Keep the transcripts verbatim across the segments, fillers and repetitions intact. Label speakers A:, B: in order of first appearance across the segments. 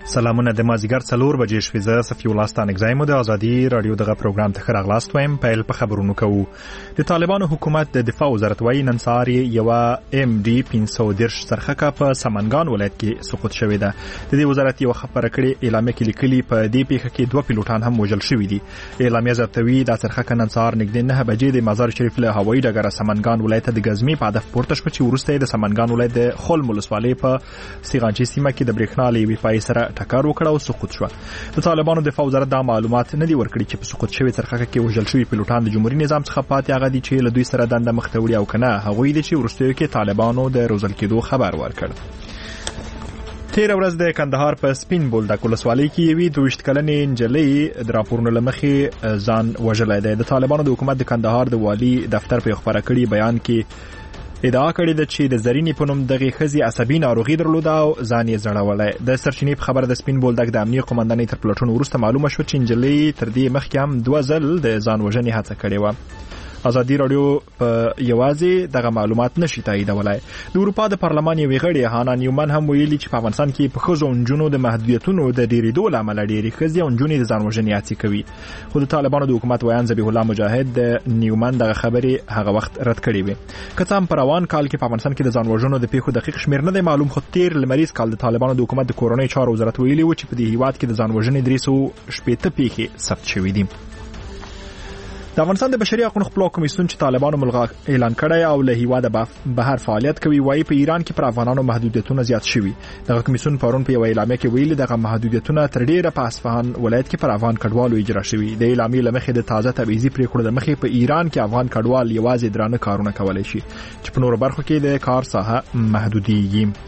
A: سلامونه د مازیګر څلور بجې شوې. زه صفي الله ستانکزی مو د ازادي رادیو دغه پروګرام ته ښه راغلاست وایم. پیل په خبرونو کوو. د طالبانو حکومت د دفاع وزارت وايي نن سهار یوه ام ډي پنځه سوه دېرش څرخکه په سمنګان ولایت کې سقوط شوې ده. د دې وزارت یوه خبره کړې اعلامیه کې لیکلي په دې پیښه کې دوه پیلوټان هم وژل شوي دي. اعلامیه ضبطوي دا څرخکه نن سهار نږدې نه بجې د مزار شریف له هوایي ډګره سمنګان ولایت ته د ګزمې په هدف پورته شوه چې وروسته د سمنګان ولایت د خلم ولسوالۍ په سیغانچي سیمه کې د برېښنا له یوې پایې سره ټکر وکړ او سقوط شو. د طالبانو دفاع وزارت دا معلومات نه دي ورکړي چې په سقوط شوی څرخکه کې وژل شوی پیلوټان د جمهوریت نظام څخه پاتې هغه دي چې له دوی سره دنده مخ ته وړي او کنه هغوی دي چې وروستیو کې طالبانو د روزل کېدو خبر ورکړ. تیر ورځ د کندهار په سپین بولدک ولسوالۍ کې یوې دویشت کلنې نجلۍ د راپورونو له مخې ځان وژلی دی. د طالبانو د حکومت د کندهار د والي دفتر په خبره کړي بیان کې ادعا کړې ده چې د زرینې په نوم دغه ښځې عصبي ناروغي درلوده او ځان یې ځړولی. د سرچینې په خبره د سپین بولدک د امنیه قومندانۍ تر پلټونو وروسته معلومه شوه چې نجلۍ تر دې مخکې هم دوه ځل د ځان وژنې هڅه کړې وه. ازادي رادیو په یوازې دغه معلومات نشي تاییدولای. د اروپا د پارلمان یوې غړي هانا نیومن هم ویلي چې په افغانستان کې په ښځو او نجونو د محدودیتونو د ډېرېدو له امله ډېرې ښځې او نجونې د ځان وژنې هڅې کوي. خو د طالبانو د حکومت ویان ذبیح الله مجاهد د نیومن دغه خبرې هغه وخت رد کړې وې. که څه هم په روان کال کې په افغانستان کې د ځان وژنو د پیښو دقیق شمېر نه دی معلوم، خو تیر لمریز کال د طالبانو د حکومت د کورنۍ چارو وزارت ویلي و چې په دې هیواد کې د ځان وژنې درې سوه شپېته پیښې ثبت شوې دي. د افغانستان د بشري حقوقو خپلواک کمیسیون چې طالبانو ملغا اعلان کړی او له هیواده بهر فعالیت کوي وایي په ایران کې پر افغانانو محدودیتونه زیات شوي. دغه کمیسیون پرون په یوه اعلامیه کې ویلي دغه محدودیتونه تر ډیره په اصفهان ولایت کې پر افغان کډوالو اجرا شوي. د اعلامیې له مخې د تازه تبعیضي پریکړو د مخې په ایران کې افغان کډوال یوازې درانه کارونه کولی شي چې په نورو برخو کې د کار ساحه محدودیږي.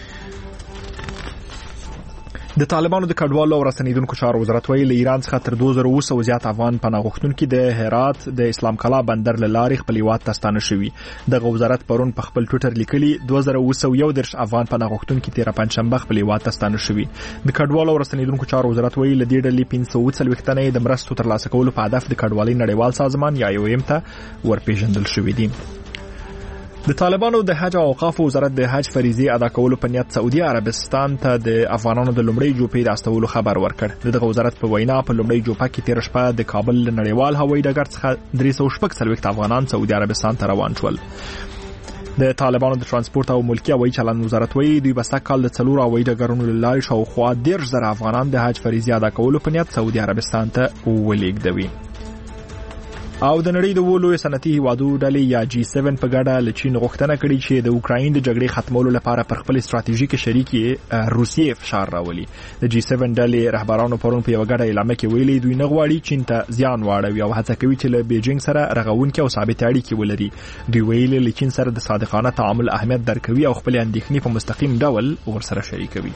A: د طالبانو د کډوالو او رسنیدونکو چارو وزارت ویلي له ایران څخه تر دوه زره اوه سوه زیات افغان پناه غوښتونکي د هرات د اسلام کلا بندر له لارې خپل هیواد ته ستانه شوي. دغه وزارت پرون په خپل ټویټر لیکلي دوه زره اوه سوه یو دېرش افغان پناه غوښتونکي تېره پنجشنبه خپل هیواد ته ستانه شوي. د کډوالو او رسنیدونکو چارو وزارت ویلي له دې ډلې پنځه سوه اووه څلوېښت تنه د مرستو ترلاسه کولو په هدف د کډوالۍ نړیوال سازمان یا یو ایم ته ورپېژندل شوي دي. د طالبانو د حج او اوقافو وزارت د حج فریضې ادا کولو په نیت سعودي عربستان ته د افغانانو د لومړۍ جوپې د استولو خبر ورکړ. دغه وزارت په وینا په لومړۍ جوپه کې تیر شپه د کابل نړیوال هوایي ډګر څخه درې سوه شپږ څلوېښت افغانان سعودي عربستان ته روان شول. د طالبانو د ترانسپورت او ملکي هوایي چلند وزارت وایي دوی به سږ کال د څلورو هوایي ډګرونو له لارې شاوخوا دېرش زره افغانان د حج فریضې ادا کولو په نیت سعودي عربستان ته ولېږدوي. او د نړۍ د اووه لویو صنعتي هیوادونو ډلې یا جی سیون په ګډه له چین غوښتنه کړې چې د اوکراین د جګړې ختمولو لپاره پر خپل ستراتیژیکي شریکې روسیې فشار راولي. د جی سیون ډلې رهبرانو پرون په یوه ګډه اعلامیه کې ویلي دوی نه غواړي چین ته زیان واړوي او هڅه کوي چې له بیجینګ سره رغونکې او ثابتې اړیکې ولري. دوی ویلي له چین سره د صادقانه تعامل اهمیت درکوي او خپل اندېښنې په مستقیم ډول ورسره شریکوي.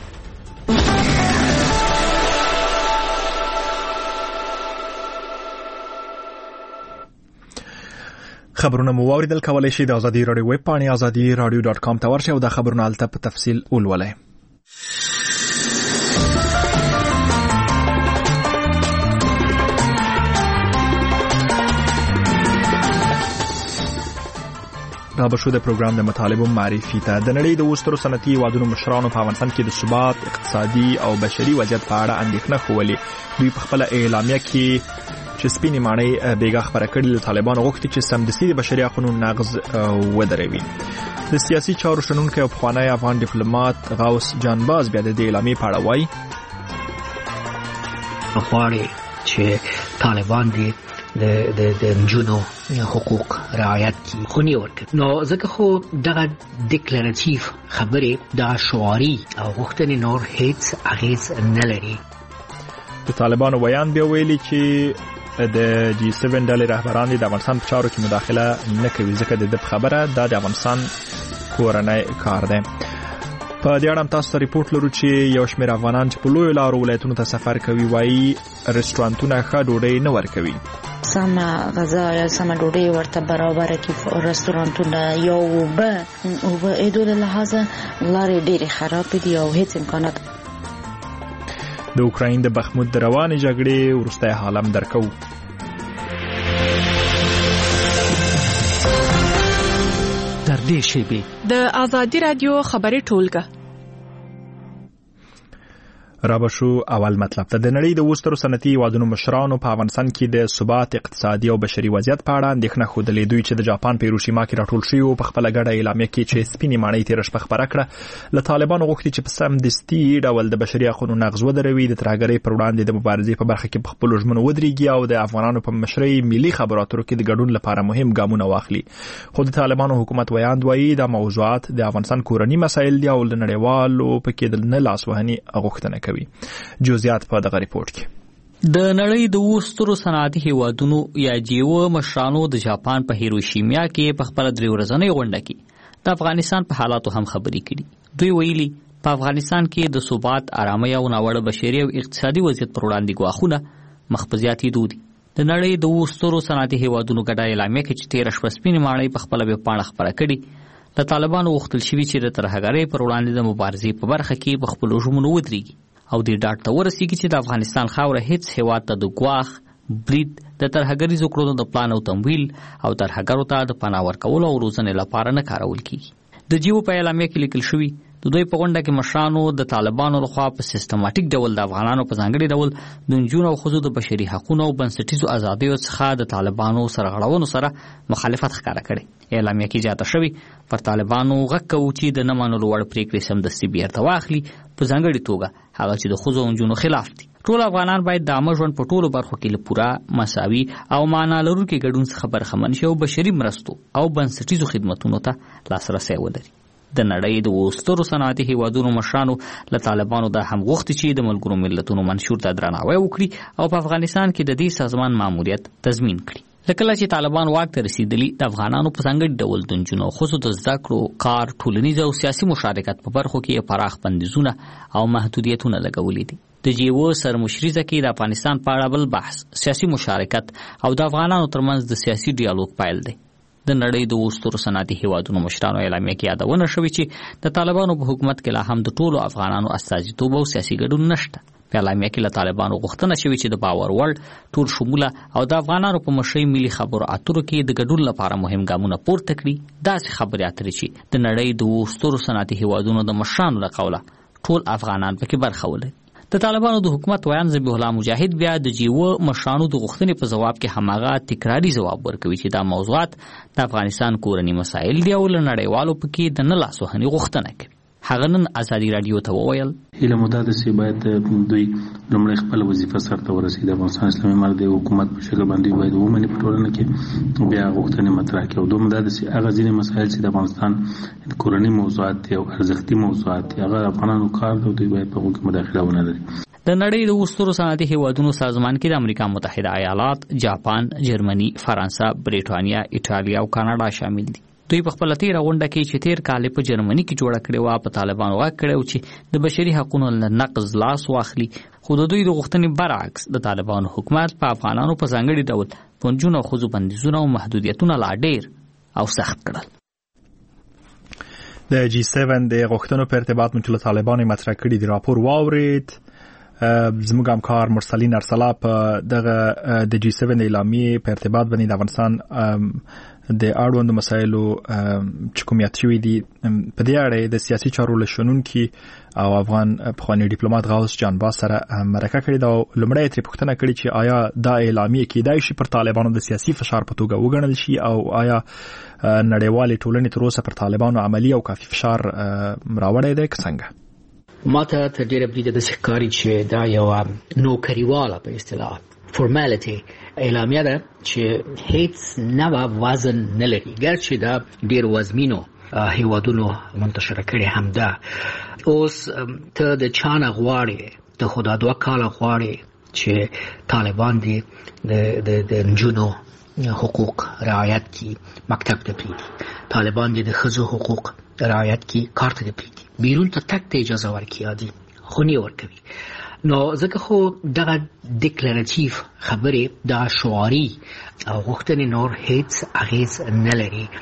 A: خبرونه مو واوریدل. کولای شئ د ازادي رادیو ویب پاڼې ازادي رادیو ډاټ کام ته ورشئ او د خبرونو هلته په تفصیل ولولئ. دا به شو د پروګرام د مطالبو معرفي ته. د نړۍ د اوسترو صنعتي هیوادونو مشرانو په افغانستان کې د ثبات اقتصادي او بشري وضعیت په اړه اندېښنه ښولې. دوی په خپله اعلامیه کې چې سپینې ماڼۍ بیګا خبره کړې له طالبانو غوښتي چې سمدستي د بشري حقونو نقض ودروي. د سیاسي چارو شنونکی او پخوانی افغان ډیپلوماټ غوث جانباز بیا د دې اعلامیې په اړه وایي
B: غواړي چې طالبان دې د د د نجونو حقوق رعایت کړي خو نه ورکوي. نو ځکه خو دغه ډیکلراتیو خبرې د شعاري او غوښتنې نور هیڅ اغېز نه لري.
A: د طالبانو بیان بیا ویلي چې د جی سیون ډلې رهبران د افغانستان په چارو کې مداخله نه کوي ځکه د دې خبره دا د افغانستان کورنی کار دی. په دې اړه هم تاسو ته ریپورټ لرو چې یو شمېر افغانان چې په لویو لارو ولایتونو ته سفر کوي وایي رستورانتونه ښه ډوډۍ نه ورکوي.
C: سمه غذا یا سمه ډوډۍ ورته برابره کړي. رستورانتونه یا اوبه اوبه ایدو د لحاظه لارې ډېرې خراب دي او هیڅ امکانات.
A: د اوکراین د بخمود د روانې جګړې وروستی حال هم درکو.
D: در دې شیبې
E: د ازادي رادیو خبري ټولګه
A: رابشو اول مطلب ته د نړۍ د وسترو صنعتي هیوادونو مشرانو په افغانستان کې د ثبات اقتصادي او بشري وضعیت په اړه اندېښنه ښودلې. دوی چې د جاپان په هیروشیما کې راټول شوي وو په خپله ګډه اعلامیه کې چې سپینې ماڼۍ تېره شپه خپره کړه له طالبانو غوښتي چې په سمدستي ډول د بشري حقونو نقض ودروي، د ترهګرۍ پر وړاندې د مبارزې په برخه کې په خپلو ژمنو ودرېږي او د افغانانو په مشرۍ ملي خبرو اترو کې د ګډون لپاره مهم ګامونه واخلي. خو د طالبانو حکومت ویاند وایي دا موضوعات د افغانستان کورني مسایل دي او له نړیوالو پکې د نه لاسوهنې غوښتنه کوي. جزئیات په دغه ریپورت کې.
E: د نړۍ د وسترو صنعتي هیوادونو یا جیو مشرانو د جاپان په هیروشیما کې په خپل درې ورځنۍ غونډه کې د افغانستان په حالاتو هم خبرې کړي. دوی ویلي په افغانستان کې د ثبات، آرامۍ او ناوړه بشري او اقتصادي وضعیت پر وړاندې ګواښونه مخ په زیاتېدو دي. د نړۍ د وسترو صنعتي هیوادونو ګډه اعلامیه کې چې تېره شپه سپینې ماڼۍ په خپله ویبپاڼه خپره کړي له طالبانو غوښتل شوي چې د ترهګرۍ پر وړاندې د مبارزې په برخه کې په خپلو ژمنو ودرېږي او دې ډاډ ته ورسېږي چې د افغانستان خاوره هیڅ هېواد ته د ګواښ، برید، د ترهګریزو کړنو د پلان او تمویل او ترهګرو ته د پناه ورکولو او روزنې لپاره نه کارول کېږي. د جیو په اعلامیه کې لیکل شوي د دوی په غونډه کې مشرانو د طالبانو لخوا په سیستماتیک ډول د افغانانو په ځانګړي ډول د نجونو او ښځو د بشري حقونو او بنسټیزو ازادیو څخه د طالبانو سرغړونو سره مخالفت ښکاره کړی. اعلامیه کې زیاته شوي پر طالبانو غږ کوو چې د نه منلو وړ پرېکړې سمدستي بیرته واخلي، په ځانګړې توګه هغه چې د ښځو او نجونو خلاف دي. ټول افغانان باید د عامه ژوند په ټولو برخو کې له پوره، مساوي او معنا لرونکي ګډون څخه برخمن شي او بشري مرستو او بنسټیزو خدمتونو ته لاسرسی ولري. د نړۍ د وسترو صنعتي هیوادونو مشرانو له طالبانو دا هم غوښتي چې د ملګرو ملتونو منشور ته درناوی وکړي او په افغانستان کې د دې سازمان ماموریت تضمین کړي. لکه چې طالبان واک ته رسیدلی د افغانانو په ځانګړي ډول د نجونو او ښځو د زده کړو، کار، ټولنیز او سیاسي مشارکت په برخو کې پراخ بندیزونه او محدودیتونه لګولي دي. د جیو سرمشریزه کې د افغانستان په اړه بل بحث سیاسي مشارکت او د افغانانو ترمنځ د سیاسي ډیالوګ پیل دی. د نړۍ د وسترو صنعتي هیوادونو مشرانو اعلامیه کې یادونه شوې چې د طالبانو په حکومت کې لا هم د ټولو افغانانو استازیتوب او سیاسي ګډون نشته. په اعلامیه کې له طالبانو غوښتنه شوې چې د باور وړ، ټول شموله او د افغانانو په مشرۍ ملي خبرو اترو کې د ګډون لپاره مهم ګامونه پورته کړي. داسې خبرې اترې چې د نړۍ د وسترو صنعتي هیوادونو د مشرانو له قوله ټول افغانان پکې برخه ولري. د طالبانو د حکومت ویان ذبیح الله مجاهد بیا د جیو مشرانو د غوښتنې په جواب کې هماغه تکراري جواب ورکوي چې دا موضوعات د افغانستان کورني مسایل دي او له نړیوالو پکې د نه لاسوهنې غوښتنه کوي. هغه نن ازادي رادیو ته وویل
F: هیله مو دا ده چې باید دوی لومړی خپل وظیفه سرته ورسوي، د افغانستان اسلامي امارت د حکومت په شکل باندې باید ومني په ټولنه کې، بیا غوښتنې مطرح کړي. او دوم دا ده چې هغه ځینې مسایل چې د افغانستان کورني موضوعات دي او ارزښتي موضوعات دي هغه افغانانو کار دی، دوی باید په هغو کې مداخله ونه لري.
E: د نړۍ د وسترو صنعتي هیوادونو سازمان کې د امریکا متحده ایالات، جاپان، جرمني، فرانسه، بریټانیا، ایټالیا او کاناډا شامل دي. دوی په خپل تیر غونډه کې چې تیر کال په جرمني کې جوړه کړې و په طالبانو غږ کړو چې د بشري حقوقو نقض لاس واخلي. خو د دوی د غوښتنې برعکس د طالبانو حکومت په افغانانو په ځانګړي ډول پنځونه او ښځو بندیزونه او محدودیتونه لا ډېر او سخت کړل.
A: د جی سیون د غوښتنو په ارتباط مونږ له طالبانو مطرح کړي دی راپور واورید. زموږ همکار مرسلین ارسلا په دغه د جی سیون اعلامیې په ارتباط باندې د افغانستان د اړوندو مسایلو چې کوم یاد شوي دي په دې اړه د سیاسي چارو له شنونکي او افغان پخوانی ډیپلوماټ غوث جانباز سره مرکه کړې ده. لومړی ترې پوښتنه کړې چې آیا دا اعلامیه کېدای شي پر طالبانو د سیاسي فشار په توګه وګڼل شي او آیا نړیوالې ټولنې تر اوسه پر طالبانو عملی او کافي فشار راوړی دی که څنګه؟
B: ما ته تر ډیره بریده د ښکاري چې دا یو نوکریواله په اصطلاح فورمالټي اعلامیه ده چې هیڅ نوع وزن نه لري، ګرچې دا ډیر وزمینو هیوادونو منتشره کړي هم ده. اوس ته د چانه غواړې ته خو دا دوه کاله غواړې چې طالبان دي د د نجونو حقوق رعایت کی، مکتب ته پریږدي، طالبان دي د ښځو حقوق رعایت کی، کار ته پریږدي، بیرون ته تک ته اجازه ورکړي عادي خو نه ورکوي. نو ځکه خو دغه ډیکلریټیو خبرې دغه شعاري او غوښتنې نور هیڅ اغیز نه لري.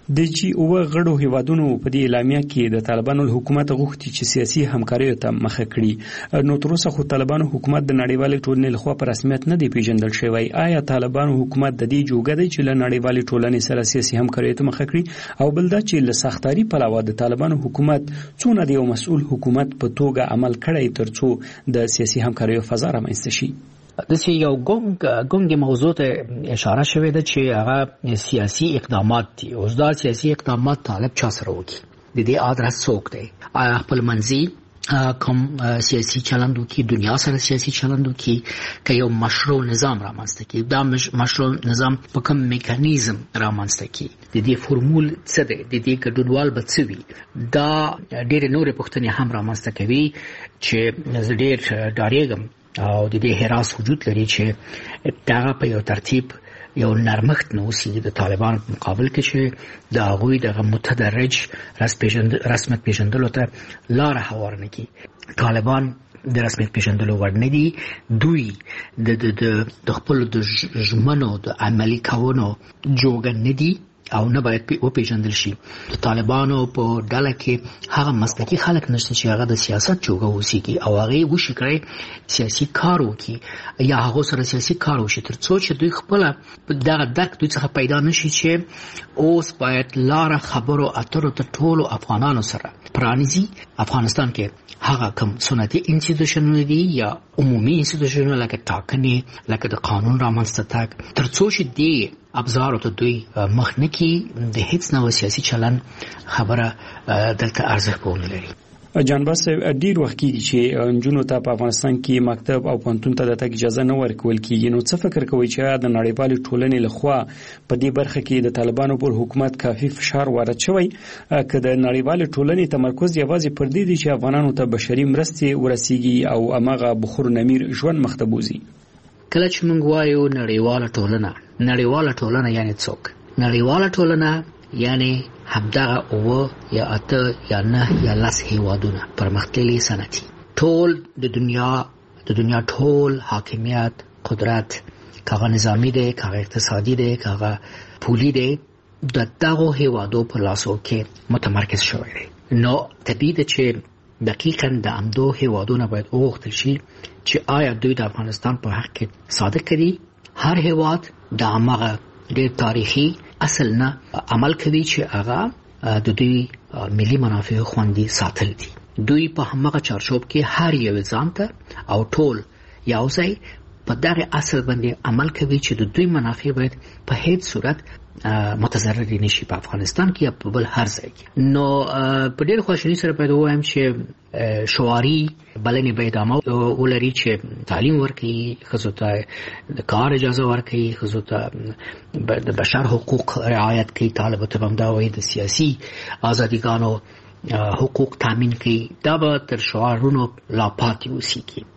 G: د جی او غړو هیوادونو په دې اعلامیه کې د طالبانو حکومت غوښتي چې سیاسي همکاري ته مخه کړي. نو تر اوسه خو طالبانو حکومت د نړیوالې ټولنې لخوا په رسمیت نه دی پیژندل شوی. آیا طالبانو حکومت د دې جوګه دی چې له نړیوالې ټولنې سره سیاسي همکاري ته مخه کړي؟ او بل دا چې له سختاري پلوه د طالبانو حکومت څونه د یو مسؤل حکومت په توګه عمل کړی ترڅو د سیاسي همکاري فضا رامنځته شي؟
B: د سی یو ګونګ ګونګ موضوع ته اشاره شوې ده چې هغه سیاسي اقدامات دي. اوس دا سیاسي اقدامات طالب چا سره وکړي؟ د دې ادرس څوک دی؟ آیا خپل منځي کوم سیاسي چلند وکړي، دنیا سره سیاسي چلند وکړي، که یو مشروع نظام رامنځته کړي؟ دا مشروع نظام په کوم میکانیزم رامنځته کړي؟ د دې فورمول څه دی؟ د دې ګډونوال به څه وي؟ دا ډېرې نورې پوښتنې هم رامنځته کوي چې زه ډېر ډارېږم او د دې هراس وجود لري چې دا په یو ترتیب یو نرمښت نه اوسي د طالبان په مقابل کې چې د هغوی دغه متدرج رسمیت پیژندلو ته لاره هواره نه کړي. طالبان د رسمیت پیژندلو وړ نه دي. دوی د د خپلو د ژمنو د عملي کولو جوګه نه دي او نه باید وپیژندل شي. د طالبانو په ډله کې هغه مسلکي خلک نشته چې هغه د سیاست جوګه اوسېږي او هغه وشي کړی سیاسي کار وکړي یا هغه سره سیاسي کار وشي تر څو چې دوی خپل دغه درک دوی څخه پیدا نشي چې اوس باید لاره خبرو اترو ته ټولو افغانانو سره پرانیزي. افغانستان کې هغه کوم سنتي انسټیټیوشنونه دي یا عمومي انسټیټیوشنونه لکه ټاکنې لکه د قانون رامنځته تګ تر څو چې دی ابزارو ته دوی مخ نه کی د هیڅ نوع سیاسي چلن خبره دلته ارزښت پونه لري.
G: جانباز ډیر وخت کېږي چې نجونو ته په افغانستان کې مکتب او پوهنتون ته د تګ اجازه نه ورکول کېږي. نو څه فکر کوئ چې د نړیوالې ټولنې لخوا په دې برخه کې د طالبانو پر حکومت کافي فشار وارد شوی که د نړیوالې ټولنې تمرکز یوازې پر دې دی چې افغانانو ته بشري مرستې ورسیږي او امغه بخور نمیر ژوند مخ ته بوزي؟
B: کله چې موږ وایو نړیواله ټولنه، نړیواله ټولنه یعنی څوک؟ نړیواله ټولنه یعنی همدغه اوه یا اته یا نه یا لس هیوادونه پرمختللي صنعتي ټول د دنیا د دنیا ټول حاکمیت قدرت کاغه نظامی دی کاغه اقتصادي دی کاغه پولی دی د دغه هیوادو په لاسو کې متمرکز شوی دی. نو طبیعي ده چې دقیقاً د همدو هیوادونه باید وغوښتل شي چې آیا دوی د افغانستان په حق کې صادق دي. هر هیواد د هغه ډېر تاریخي اصل نه عمل کوي چې هغه د دوی ملي منافع خوندي ساتل دي. دوی په همغه چارچوب کې هر یو ځان ته او ټول یو ځای په دغه اصل باندې عمل کوي چې د دوی منافع باید په هیڅ صورت متضرر نشي په افغانستان کې یا په بل هر ځای کې. نو په ډېر خوشحالي سره باید ووایم چې شعاري بلنې باید عامه ولري چې تعلیم ورکړي، ښځو ته د کار اجازه ورکړي، ښځو ته د بشر حقوق رعایت کړي، طالب ته هم دا وایي د سیاسي ازادیګانو حقوق تامین کړي. دا به تر شعارونو لا پاتې اوسېږي.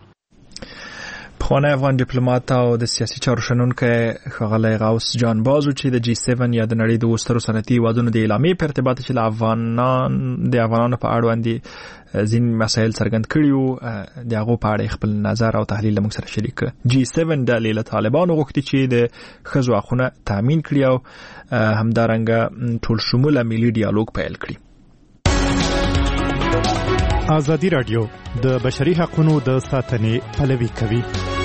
A: پخوانی افغان ډیپلوماټ او د سیاسي چارو شنونکی ښاغلی غوث جان بازو چې د جی سیون یا د نړۍ د اوو سترو صنعتي هیوادونو د اعلامیې په ارتباط چې له افغانان د افغانانو په اړوند ځینې مسایل څرګند کړي وو د هغو په اړه خپل نظر او تحلیل له موږ سره شریک کړ. جی سیون ډلې له طالبانو غوښتي چې د ښځو حقونه تامین کړي او همدارنګه ټول شموله ملي ډیالوګ پیل کړي.
H: ازادي راډیو د بشري حقوقو د ساتنې پلوي کوي.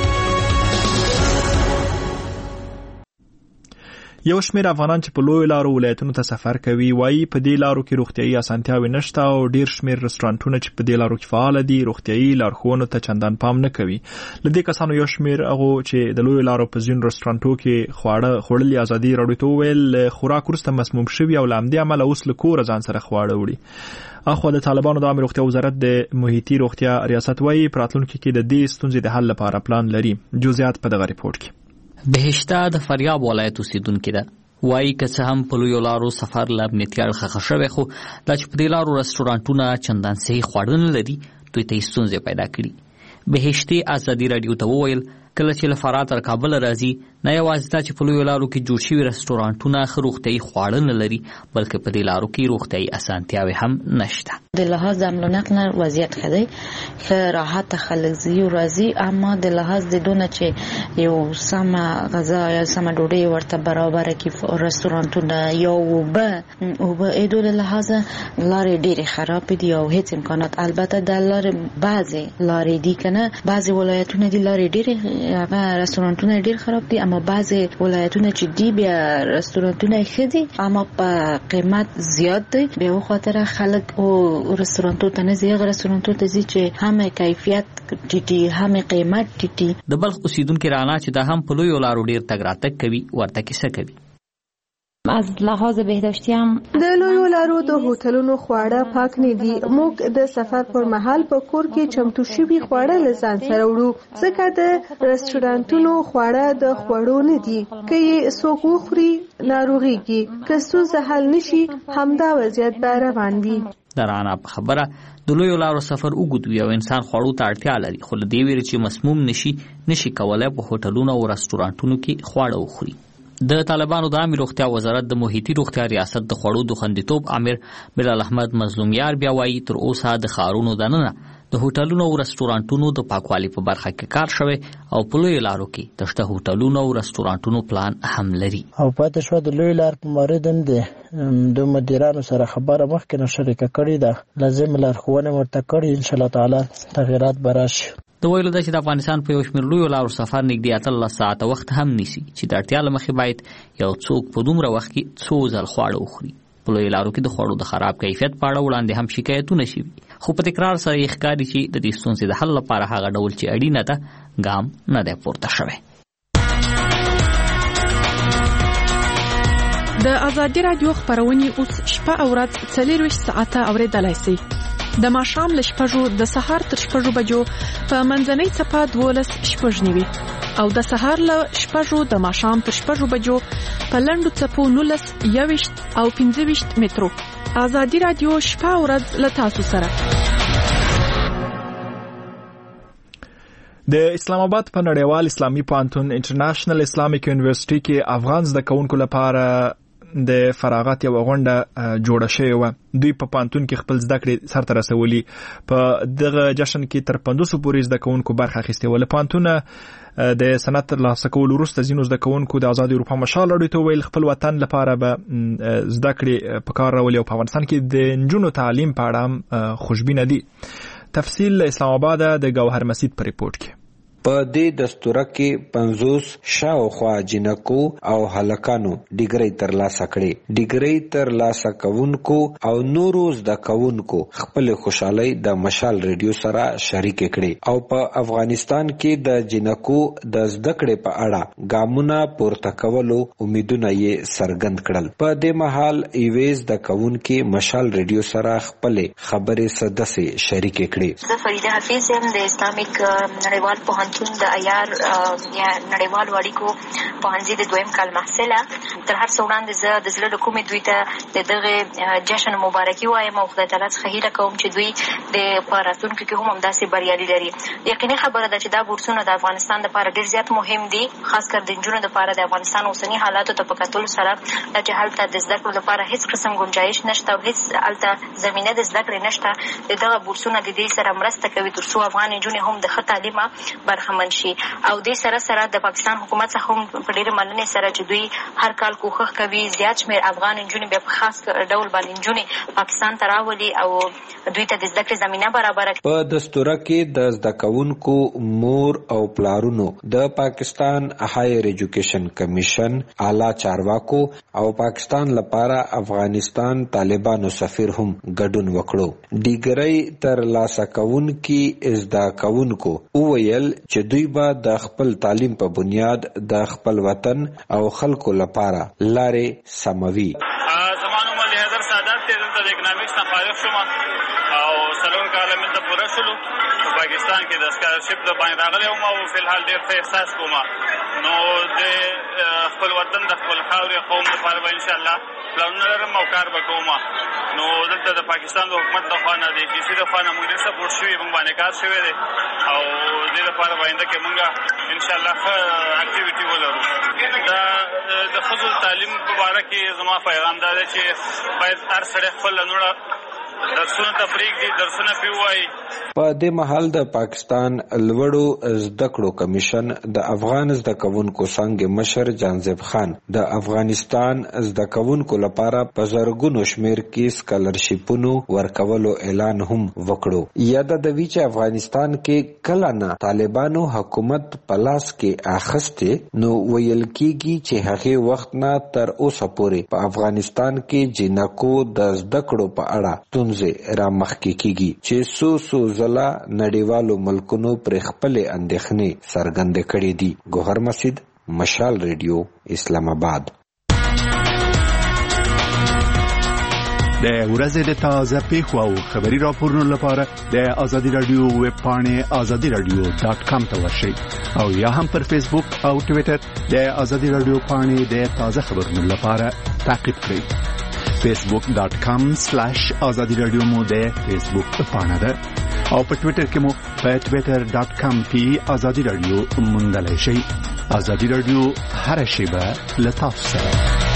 A: یو شمېر افغانان چې په لویو لارو ولایتونو ته سفر کوي وایي په دې لارو کې روغتیايي اسانتیاوې نشته او ډیر شمېر رستورانټونه چې په دې لارو کې فعال دي روغتیايي لارښوونو ته چندان پام نه کوي. له دې کسانو یو شمېر هغه چې د لویو لارو په ځینو رستورانټو کې خواړه خوړلي ازادي راډیو ته وویل خوراک وروسته مسموم شوي او له همدې امله اوس له کوره ځان سره خواړه وړي. اخوا د طالبانو د عامه روغتیا وزارت د محیطي روغتیا ریاست وایي په راتلونکي کې د دې ستونزې د حل لپاره پلان لري. جزئیات په دغه ریپورت کې.
E: بهشته د فاریاب ولایت اوسیدونکې ده وایي که څه هم په لویو لارو سفر له امنیتي اړخه ښه شوی خو دا چې په دې لارو رستورانټونه چندان صحي خواړه نه لري دوی ته ستونزې پیدا کړي. بهشتې ازادي راډیو ته وویل کله چې له فراه تر کابل راځي نه یوازې دا چې په لویو لارو کې جوړ شوي رستورانټونه ښه روغتیایي خواړه نه لري بلکې په دې لارو کې روغتیایي اسانتیاوې هم نشته.
C: د لحاظ حمل و نقل وضعیت ښه دی، ښه راحت خلک ځي او راځي، اما د لحاظ د دونه چې یو سمه غذا یا سمه ډوډۍ ورته برابره کړي رستورانټونه یا اوبه اوبه ایدو د لحاظ لارې ډېرې خراب دي او هیڅ امکانات، البته د لارې بعضې لارې دي که نه، بعضې ولایتونه دي لارې ډېرې هغه رستورانټونه ډېر خراب دي، اما بعضې ولایتونه چې دي بیا رستورانټونه ښه دي اما په قیمت زیات دی، بیا خاطر خلک او رستورانټونو ته نه ځي، هغه رستورانټونو ته ځي چې هم کیفیت ټیټي هم قیمت ټیټي.
E: د بلخ اوسیدونکي رانا چې دا هم په لویو لارو ډېر تګ راتګ کوي ورته کیسه کوي.
I: از لحاظ بهداشتی هم
J: د لویو لارو د هوټلونو خواړه پاک نه دي. موږ د سفر پر مهال په کور کې چمتو شوي خواړه له ځان سره وړو ځکه د رستورانټونو خواړه د خوړو نه دي، که یې څوک وخوري ناروغېږي، که ستونزه حل نشي همدا وضعیت به روان وي.
E: د رانا په خبره د لویو لارو سفر اوږد وي او انسان خوړو ته اړتیا لري، خو له دې ویرې چې مسموم نشي نشي کولی په هوټلونو او رستورانټونو کې خواړه وخوري. د طالبانو د عامه روغتیا وزارت د محیطي روغتیا ریاست د خوړو د خوندیتوب امیر بلال احمد مظلومیار بیا وایي تر اوسه د ښارونو دننه د هوټلونو او رستورانټونو د پاکوالي په برخه کې کار شوی او په لویو لارو کې د شته هوټلونو او رستورانټونو پلان هم لري.
K: او پاتې شوه د لویو لار په مورد هم د مدیرانو سره خبره مخکې نه شریکه کړې ده، لازم لارښوونې ورته کړي، انشاءالله تعالی تغیرات به راشي.
E: د ویلو ده چې د افغانستان په یو شمېر لویو لارو سفر نږدې اتلس ساعته وخت هم نیسي چې د اړتیا له مخې باید یو څوک په دومره وخت کې څو ځل خواړه وخوري. په لویو لارو کې د خوړو د خراب کیفیت په اړه وړاندې هم شکایتونه شوي، خو په تکرار سره یې ښکاري چې د دې ستونزې د حل لپاره هغه ډول چې اړینه ده ګام نه دی پورته شوی.
L: د ازادي راډیو خپرونې اوس شپه او ورځ څلورویشت ساعته اورېدلای شئ. د ماښام له شپږو د سهار تر شپږو بجو په منځنۍ څپه دولس شپږ نوي او د سهار له شپږو د ماښام تر شپږو بجو په لنډو څپو نولس یوویشت او پنځه ویشت مترو. ازادي راډیو شپه او ورځ له تاسو سره.
A: د اسلام آباد په نړیوال اسلامي پوهنتون انټرنیشنل اسلامیک یونیورسيټي کې افغان زده کوونکو لپاره د فراغت یو غونډه جوړه شوې وه. دوی په پوهنتون کې خپل زده کړې سرته رسولي. په دغه جشن کې تر پنځوسو پورې زده کوونکو برخه اخیستې وه. له پوهنتونه د سند ترلاسه کولو وروسته ځینو زده کوونکو د ازادي اروپا مشال راډیو ته ویل خپل وطن لپاره به زده کړې په کار راولي او په افغانستان کې د نجونو تعلیم په اړه هم خوشبینه دي. تفصیل اسلام آباد د ګوهر مسید په ریپورت کې.
M: په دې دستوره کې پنځوس شاوخوا جنکو او هلکانو ډیګري ترلاسه کړي. ډیګري ترلاسه کوونکو او نورو زده کوونکو خپل خوشحالي د مشال ریډیو سره شریک کړي او په افغانستان کې د جنکو د زده کړې په اړه ګامونه پورته کولو امیدونه یې څرګند کړل. په دې مهال ایویز د کوونکو مشال ریډیو سره خپل خبرې سدسه شریک کړي.
N: زه فریده حفیظ یم د اسلامیک نړیوال پوهنتون د عیار یا نړیوال اړیکو پوهنځي د دویم کال محصله. تر هر څه وړاندې زه د زړه له کومې دوی ته د دغه جشن مبارکي وایم او خدای تعالی څخه هیله کوم چې دوی د په راتلونکي کې هم همداسې بریالي لري. یقیني خبره ده چې دا بورسونه د افغانستان لپاره ډېر زیات مهم دي، خاص کر د نجونو لپاره. د افغانستان اوسني حالاتو ته په کتلو سره چې هلته د زده کړو لپاره هیڅ قسم گنجایش نشته او هیڅ هلته زمینه د زده کړې نشته. دغه بورسونه د دې سره مرسته کوي تر څو افغان نجونې هم د ښه تعلیمه برخمن شي او دې سره سره د پاکستان حکومت څخه هم په ډېرې مننې سره چې دوی هر کال کوښښ کوي زیات شمېر افغان نجونې بیا په خاص ډول باندې نجونې پاکستان ته راولي او دوی ته د زده کړې زمینه برابره کړي.
M: په دستوره کې د زده کوونکو مور او پلارونو د پاکستان هایر ایجوکیشن کمیشن اعلی چارواکو او پاکستان لپاره افغانستان طالبانو سفیر هم ګډون وکړو. ډیګري ترلاسه کوونکي زده کوونکو وویل چې دوی به د خپل تعلیم په بنیاد د خپل وطن او خلکو لپاره لارې سموي.
O: زمانو مولوي حیدر سادات ته دلته د اکنامکس نه فارغ شوم او څلور کاله مې ته پوره شولو. په پاکستان کې د سکالرشپ د باندې راغلی وم او فلحال ډېر ښه احساس کوم. نو د خپل وطن د خپل خاورې قوم لپاره به انشاءالله پلانونه لرم او کار به کوم. نو دلته د پاکستان د حکومت د خوا نه د پی سي د خوا نه موږ ډېر سپورټ شوي، موږ باندې کار شوی دی او دې لپاره به آینده کې موږ انشاءالله ښه اکټیویټي ولرو. دا د ښځو تعلیم په باره کې زما پیغام دا دی چې باید هر سړی خپله نوړه درسونه ته پرېږدي، درسونه پرې ووایي.
M: په دې مهال د پاکستان لوړو زده کړو کمیشن د افغان زده کوونکو څنګه مشر جانزیب خان د افغانستان زده کوونکو لپاره په زرګونو شمیر کې سکالرشیپونو ورکولو اعلان هم وکړو. یاد د وی چې افغانستان کې کله نه طالبانو حکومت په لاس کې اخسته، نو ویل کېږي چې هغه وخت نه تر اوسه پورې په افغانستان کې جنکو د زده کړو په اړه ستونزې را مخکې کېږي چې سو سو ځله نړیوالو ملکونو پر خپل اندېښنې څرګندې کړې دي. ګوهر مسجد، مشال ریډیو، اسلام آباد.
H: د ورځې د تازه پیښو او خبري راپورونو لپاره د آزادي رادیو ویب پاڼې آزادي رادیو ډاټ کام ته ورشئ او یا هم پر فیسبوک او ټویټر د آزادي رادیو پاڼې د تازه خبرونو لپاره تعقیب کړئ. فیسبوک ډاټ کام سلیش آزادي رادیو مو د فیسبوک پاڼه ده او په ټویټر کې مو په ټویټر ډاټ کام پی آزادي رادیو موندلای شئ. آزادي رادیو هر شیبه له تاسو سره.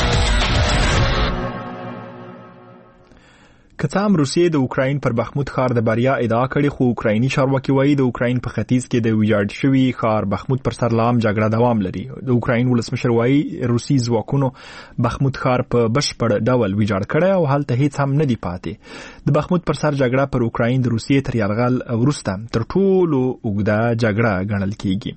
A: که څه هم روسیې د اوکراین پر بخمود ښار د بریا ادعا کړې، خو اوکرایني چارواکي وایي د اوکراین په ختیځ کې د ویجاړ شوي ښار بخمود پر سر لا هم جګړه دوام لري. د اوکراین ولسمشر وایي روسي ځواکونو بخمود ښار په بشپړ ډول ویجاړ کړی او هلته هیڅ هم نه دی پاتې. د بخمود پر سر جګړه پر اوکراین د روسیې تر یرغل وروسته تر ټولو اوږده جګړه ګڼل کیږي.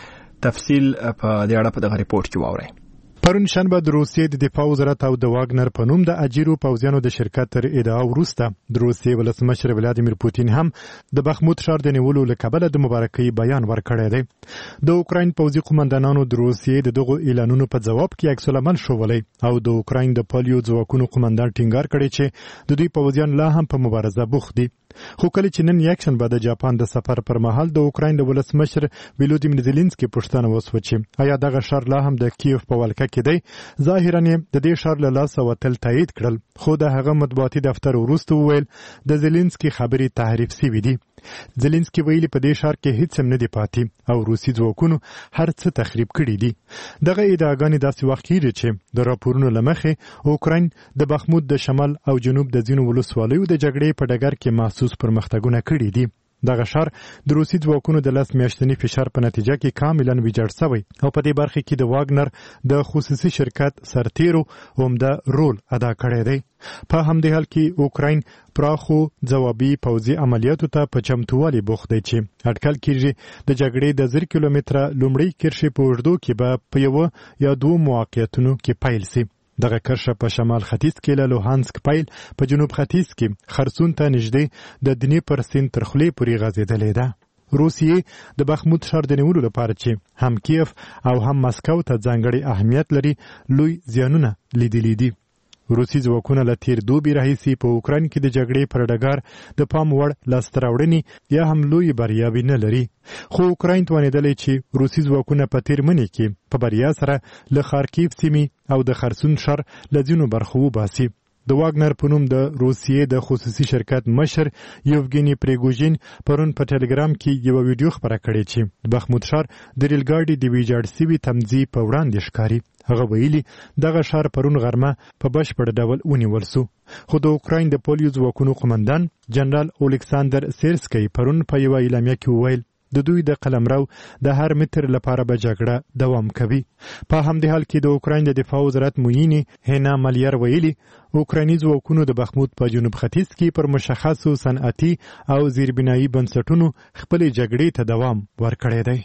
A: تفصیل په دې اړه په دغه ریپورت کې واورئ.
H: پرون شنبه د روسیې د دفاع وزارت او د واګنر په نوم د اجیرو پوځیانو د شرکت تر ادعا وروسته د روسیې ولسمشر ولادیمیر پوتین هم د بخمود ښار د نیولو له کبله د مبارکۍ بیان ورکړی دی. د اوکراین پوځي قومندانانو د روسیې د دغو اعلانونو په جواب کې عکس العمل ښوولی او د اوکراین د پالیو ځواکونو قومندان ټینګار کړی چې د دوی پوځیان لا هم په مبارزه بوخت دي. خو کله چې نن یکشن به د جاپان د سفر پر مهال د اوکراین د ولسمشر ولودیمیر زيلنسکي پوښتنه وسوه چې آیا دغه ښار لا هم د کیف په ولکه کې دی. ظاهرا د دې ښار له لاسه وتل تایید کړل، خو د هغه مطبوعاتي دفتر وروسته وویل د زيلنسکي خبرې تحریف شوې دي. زيلنسکي ویلي په دې ښار کې هیڅ هم نه دی پاتې او روسي ځواکونو هر څه تخریب کړي دي. دغه ادعاګانې داسې وخت کېږي چې د راپورونو له مخې اوکراین د بخمود د شمال او جنوب د ځینو ولسوالیو د جګړې په ډګر کې محسوس پرمختګونه کړي دي. دغه ښار د روسي ځواکونو د لس میاشتني فشار په نتیجه کې کاملا ویجاړ شوی او په دې برخه کې د واګنر د خصوصي شرکت سرتیرو عمده رول ادا کړی دی. په همدې حال کې اوکراین پراخو ځوابي پوځي عملیاتو ته په چمتووالي بوخت دی چې اټکل کېږي د جګړې د زر کیلومتره لومړۍ کرښې په اوږدو کې به په یوه یا دوو موقعیتونو کې پیل شي. دغه کرښه په شمال ختیځ کې له لوهانسک پیل په جنوب ختیځ کې خرسون ته نږدې د دنیپر سیند تر خولې پورې غځېدلې ده. روسیې د بخمود ښار د نیولو لپاره چې هم کیف او هم مسکو ته ځانګړی اهمیت لري لوی زیانونه لیدلي دي. روسي ځواکونه له تیر دوبي راهیسې په اوکراین کې د جګړې پر ډګر د پام وړ لاسته راوړنې یا هم لوی بریاوې نه لري، خو اوکراین توانېدلی چې روسي ځواکونه په تیر مني کې په بریا سره له خارکیف سیمې او د خرسون ښار له ځینو برخو وباسي. د واګنر په نوم د روسیې د خصوصي شرکت مشر یوفګینی پریګوژین پرون په ټلګرام کې یو ویډیو خبره کړې چې د بخمود ښار د ریلګاډي د ویجاړ سوي تمځي په وړاندې ښکاري. هغه ویلي دغه ښار پرون غرمه په بشپړ ډول ونیول سو، خو د اوکراین د پولیو ځواکونو قومندان جنرال اولیکساندر سیرسکی پرون په یوه اعلامیه کې وویل د دوی د قلمرو د هر متر لپاره به جګړه دوام کوي. په همدې حال کې د اوکراین د دفاع وزارت موینی هینا مالیر ویلي اوکرایني ځواکونو د بخمود په جنوب ختیځ کې پر مشخصو صنعتي او زیربنایي بنسټونو خپلې جګړې ته دوام ورکړی دی.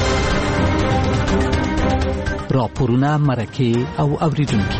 D: راپورونه مرکه او اوریدونکو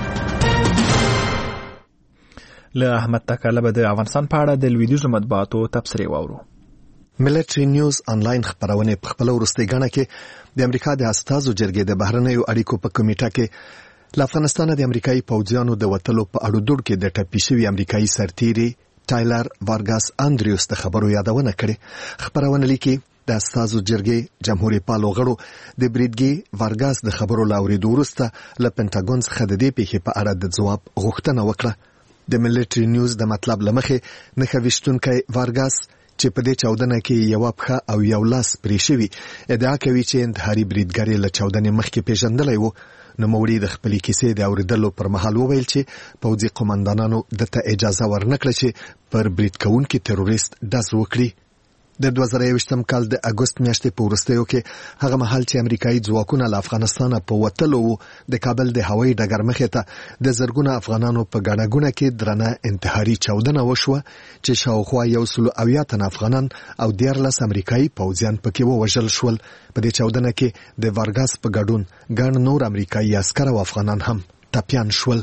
A: له احمد تکاله د افغانستان په اړه د لویدیځو مطبوعاتو تبصرې واورو.
P: ملټری نیوز انلاین خبرونه په خپل ورستۍ غاڼه کې د امریکا د استازو جرګې د بهرنیو اړیکو په کمیټه کې له افغانستان د امریکایي پوځیانو د وټلو په اړه دوړ کې د ټپي شوی امریکایي سرتیري ټایلر وارګاس انډریوس د خبرو یادونه کړې. خبرونه لیکي د استازو جرګې جمهوریت پالو غړو د بریډګي وارګاس د خبرو لاوریدو وروسته له پینټاګون څخه د دې پیښې په اړه د ځواب غوښتنه وکړه. د ملټری نیوز د مطلب لمخې نه خوښتونکي وارګاس چې په دې چاودنه کې یو پخه او یو لاس پرې شوی ادعا کوي چې انتحاري بریډګر له چاودنې مخکې پیژندلی و. نو موري د خپلې کیسې د اوریدلو پر مهال وویل چې پوځي قومندانانو دته اجازه ورنکړه چې پر بریډ کوونکي تروریست ډز وکړي. د دوه زره یوویشتم کال د اګوست میاشتې په وروستیو کې هغه مهال چې امریکایي ځواکونه له افغانستان په وتلو وو د کابل د هوایي ډګر مخې ته د زرګونه افغانانو په ګڼه ګوڼه کې درنه انتحاري چاودنه وشوه چې شاوخوا یو سل اویا تن افغانان او دیارلس امریکایي پوځیان پکې ووژل شول. په دې چاودنه کې د وارګاس په ګډون ګڼ نور امریکایي عسکر او افغانان هم ټپیان شول.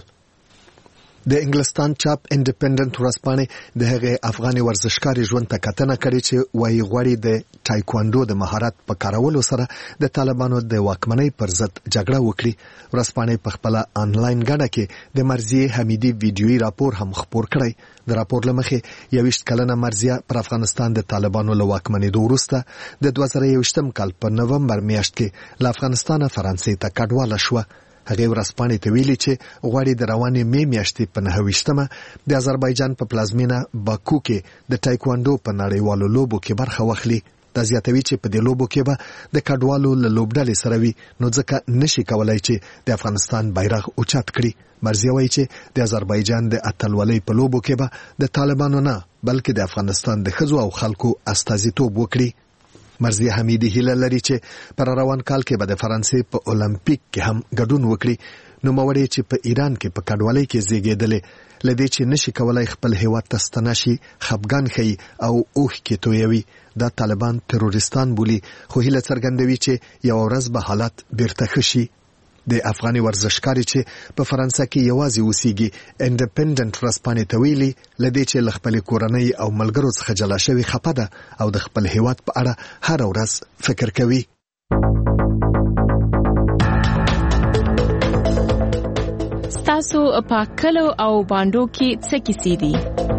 P: د انګلستان چاپ انډیپندنت ورځپاڼې د هغه افغاني ورزشکاري ژوند ته کتنه کړې چې وايي غوړي د ټایکواندو د مهارت په کارولو سره د طالبانو د واکمنۍ پر ضد جګړه وکړي. ورځپاڼې په خپل آنلاین غاڼه کې د مرزیه حمیدي ویډیويي راپور هم خپور کړی. د راپور لمخې یوویشت کلنه مرزیه پر افغانستان د طالبانو له واکمنېدو وروسته د دوه زره یوویشتم کال په نومبر میاشت کې له افغانستانه فرانسې ته کډواله شوه. هغه ورځپاڼې ته ویلي چې غواړي د روانې می میاشتې په نهه ویشتمه د آذربایجان په پلازمینه باکو کې د ټایکواندو په نړیوالو لوبو کې برخه واخلي. دا زیاتوي چې په دې لوبو کې به د کډوالو له لوبډلې سره وي نو ځکه نشي کولای چې د افغانستان بیرغ اوچت کړي. مرزیه وایي چې د آذربایجان د اتلولۍ په لوبو کې به د طالبانو نه بلکې د افغانستان د ښځو او خلکو استازیتوب وکړي. مرزیه حمیدي هیله لري چې پر روان کال کې به د فرانسې په اولمپیک کې هم ګډون وکړي. نو موري چې په ایران کې په کډوالۍ کې زیږیدلې لدې چې نشي کولای خپل هیواد ته ستنه شي خفګان خي او اوه کې تویوي. دا طالبان تروریستان بولی خو هیله څرګندوي چې یو ورځ به حالات بیرته ښه شي. د افغاني ورزشکاري چې په فرانسه کې یوازې اوسېږي انډیپندنت ورځپاڼې ته ویلي لدې چې له خپلې کورنۍ او ملګرو څخه جلا شوې خپه ده او د خپل هیواد په اړه هر ورځ فکر کوي.
L: ستاسو په کلو او باندو کې څه کیسې دي؟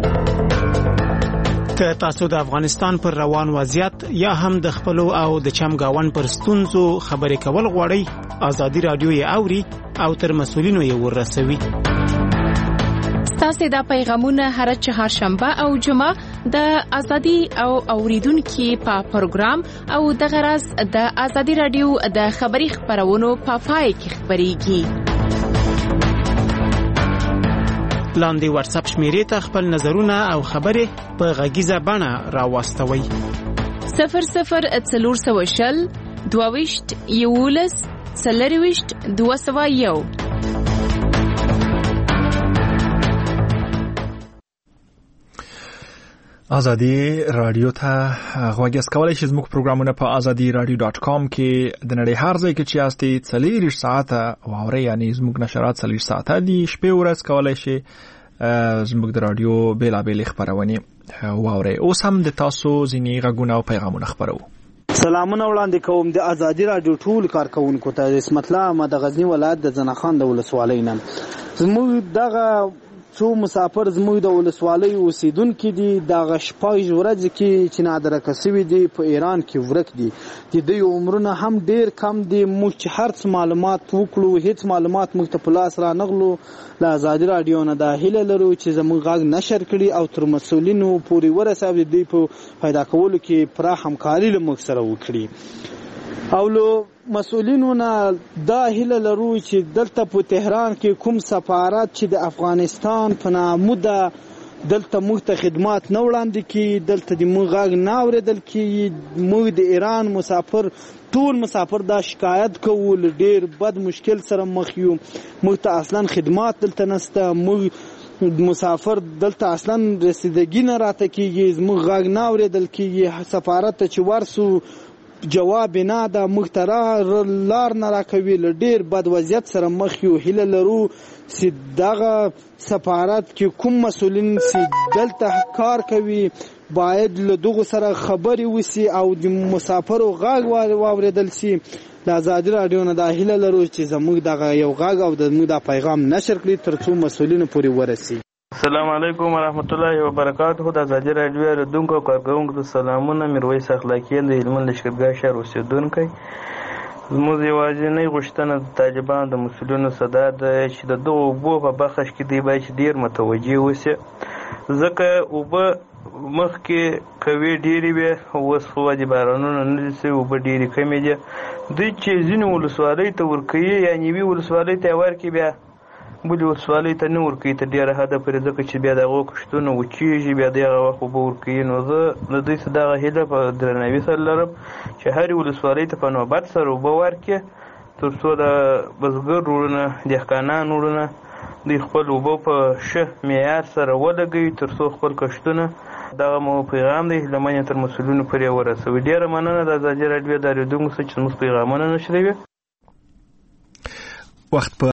Q: که تاسو د افغانستان پر روان وضعیت یا هم د خپلو او د چمګاون پر ستونزو خبرې کول غواړئ ازادي رادیو یې اوري او تر مسؤلینو یې ورسوي.
L: ستاسو د پیغامونه هر چهارشنبه او جمعه د ازادي او اوریدونکو په پروګرام او د غرض د ازادي رادیو د خبري خبرونو په پای کې خبريږي.
Q: لاندې واتس اپ شمیرې ته خپل نظرونه او خبرې په غږیزه بڼه راوستوي.
L: صفر صفر څلور سوه شل دوه ویشت یولس څلور ویشت دوه سوه یو.
A: ازادي رادیو ته غوږ اس کولای شئ زموږ پروګرامونه په ازادي رادیو ډاټ کام کې د نړۍ هر ځای کې چې یاستئ څلور ساعته واوري یعنی زموږ نشرات څلور ساعته دي شپې ورځ کولای شئ زموږ د رادیو بیلابېل خبرونه واوري. اوس هم د تاسو ځینې غږونه او پیغامونه خبرو.
R: سلامونه وړاندې کوم د ازادي رادیو ټول کارکونکو ته. اسمت الله احمد غزنی ولایت د زنخان د ولسوالۍ نه. زموږ دغه څو مسافر زموږ د ولسوالۍ اوسیدونکو دي دغه شپږ ورځې کې چې نادره کسوي دي په ایران کې ورک دي. د دوی عمرونه هم ډیر کم دي. موږ چې هر څه معلومات وکړو هیڅ معلومات موږ ته په لاس را نغلو. له ازادي رادیو نه دا هیله لرو چې زموږ غږ نشر کړي او تر مسؤلینو پورې ورسوي دوی په پیدا کولو کې پراخ همکاري له موږ سره وکړي. او له مسؤلینو نه دا هیله لرو چې دلته په تهران کې کوم سفارت چې د افغانستان په نامه ده دلته موږ ته خدمات نه وړاندې کړي، دلته د موږ غږ نه اورېدل کېږي. موږ د ایران مسافر ټول مسافر دا شکایت کوو له ډېر بد مشکل سره مخ یو. موږ ته اصلا خدمات دلته نشته. موږ مسافر دلته اصلا رسیدګي نه راته کېږي. زموږ غږ نه اورېدل کېږي. سفارت ته چې ورسو جواب نه ده. موږ ته لار نه راکوي. له ډېر بد وضعیت سره مخ یو. هیله لرو چې دغه سفارت کې کوم مسؤلین چې دلته کار کوي باید له دغو سره خبرې وشي او د مسافرو غږ واورېدل شي. د ازادي رادیو نه دا هیله لرو چې زموږ دغه یو غږ او زموږ دا پیغام نشر کړي تر څو مسؤلینو پورې ورسي.
S: السلام علیکم ورحمت الله وبرکاته. د ازادي راډیو اوریدونکو او کارکوونکو ته سلامونه. میرویس اخلاقیان د هلمند لښکرګاه شهر اوسیدونکی. زموږ یوازینۍ غوښتنه د طالبانو د مسؤلینو څخه دا ده چې د دغو اوبو په بخش کې دوی باید ډېر متوجه اوسي، ځکه اوبه مخکې کوي ډېرې وې، اوس خو د بارانونو نه دي سوي، اوبه ډېرې کمې دي. دوی چې ځینې ولسوالۍ ته ورکوي یا یوې ولسوالۍ ته یې ورکړي بیا بلې ولسوالۍ ته نه ورکوي تر ډېره حده پورې، ځکه چې بیا د هغو کښتونه وچېږي، بیا د هغه وخت اوبه ورکوي. نو زه د دوی څخه دغه هیله په درناوي سره لرم چې هرې ولسوالۍ ته په نوبت سره اوبه ورکړي، تر څو د بزګر وروڼه دهقانان وروڼه دوی خپل اوبه په ښه معیار سره ولګوي، تر څو خپل کښتونه دغه مو پیغام دی هیله تر مسؤلینو پورې ورسوي. ډېره مننه د ازادي راډیو د اورېدونکو څخه چې زموږ پیغامونه نشروي.
A: وخت